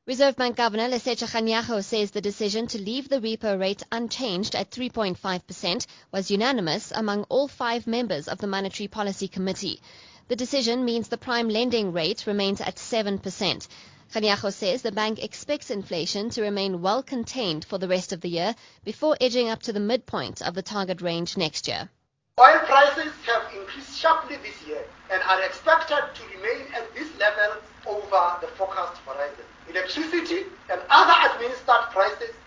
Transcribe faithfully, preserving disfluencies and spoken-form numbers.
Reserve Bank Governor Lesetja Kganyago says the decision to leave the repo rate unchanged at three point five percent was unanimous among all five members of the Monetary Policy Committee. The decision means the prime lending rate remains at seven percent. Kganyago says the bank expects inflation to remain well contained for the rest of the year before edging up to the midpoint of the target range next year. Oil prices have increased sharply this year and are expected to remain at this level over the forecast horizon. Electricity and other administered prices